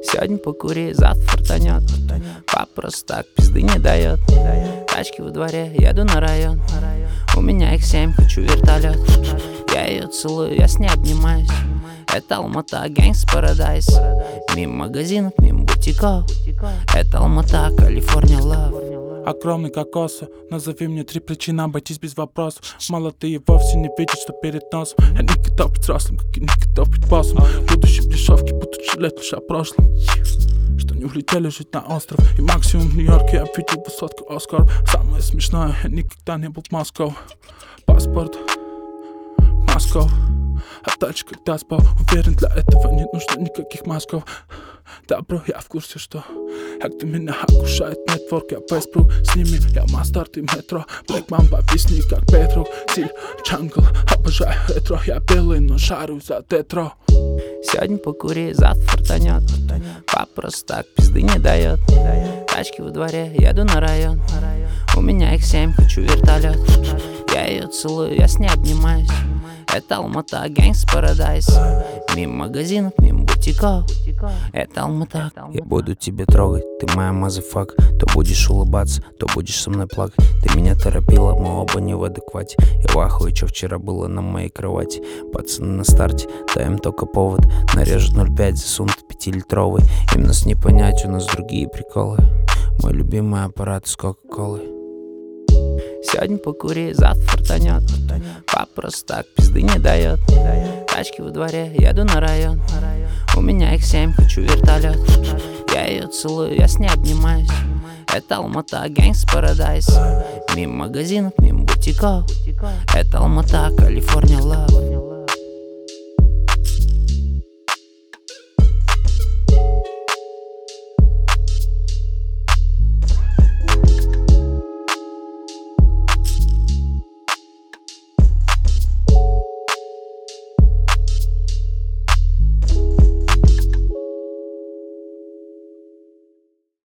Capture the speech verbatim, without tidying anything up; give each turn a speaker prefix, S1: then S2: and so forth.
S1: Сегодня покури, завтра фартанет. Пап просто так пизды не дает. Тачки во дворе, еду на район. У меня их семь, хочу вертолет. Я ее целую, я с ней обнимаюсь. Это Алмата, Гэнгс Парадайз. Мимо магазинов, мимо бутиков. Это Алмата, Калифорния лав.
S2: Огромный кокосы, назови мне три причины обойтись без вопросов. Молодые вовсе не видят, что перед носом. Я не готов быть взрослым, как и не готов быть боссом. Будущее в дешевке, будут жалеть лишь о прошлом. Что не улетели жить на остров. И максимум в Нью-Йорке я видел высотку Оскар. Самое смешное, я никогда не был в Москве. Паспорт Москва. А дальше когда спал, уверен, для этого не нужно никаких мозгов. Да, бро, я в курсе, что как ты меня окружает нетворк. Я Вестбрук, с ними я Мастарт и метро. Блэк Мамба, объясни, как Петро. Силь, джангл, обожаю ретро. Я белый, но шарю за детро.
S1: Сегодня покури, завтра фартанет. Пап просто так пизды не дает. Тачки во дворе, еду на район. У меня их семь, хочу вертолет. Я ее целую, я с ней обнимаюсь. Это Алмата, Гэнгс Парадайз. Мимо магазинов, мимо бутиков. Это Алмата. Я буду тебя трогать, ты моя мазафак. То будешь улыбаться, то будешь со мной плакать. Ты меня торопила, мы оба не в адеквате. Я в ахуе, что вчера было на моей кровати. Пацаны на старте, даем только повод. Нарежут ноль пять, засунут пятилитровый. Им нас не понять, у нас другие приколы. Мой любимый аппарат с кока-колой. Сегодня покури, завтра фартанет. Пап просто так пизды не дает. Тачки во дворе, еду на район. У меня их семь, хочу вертолет. Я ее целую, я с ней обнимаюсь. Это Алмата, Гэнгс Парадайз. Мимо магазинов, мимо бутиков. Это Алмата, Калифорния лав.